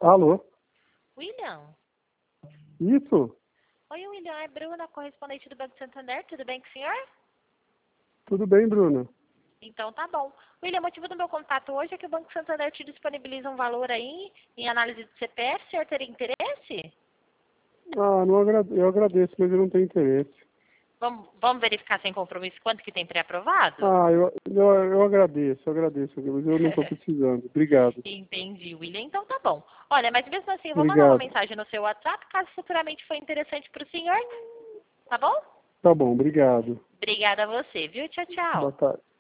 Alô? William? Isso? Oi, William, é Bruna, correspondente do Banco Santander. Tudo bem com o senhor? Tudo bem, Bruna? Então tá bom. William, o motivo do meu contato hoje é que o Banco Santander te disponibiliza um valor aí em análise de CPF. O senhor teria interesse? Ah, não eu agradeço, mas eu não tenho interesse. Vamos verificar sem compromisso quanto que tem pré-aprovado? Ah, eu agradeço, mas eu não estou precisando. Obrigado. Entendi, William. Então tá bom. Olha, mas mesmo assim, eu vou mandar uma Obrigado. mensagem no seu WhatsApp, caso futuramente for interessante para o senhor. Tá bom? Tá bom, obrigado. Obrigada a você, viu? Tchau, Boa tchau. tarde.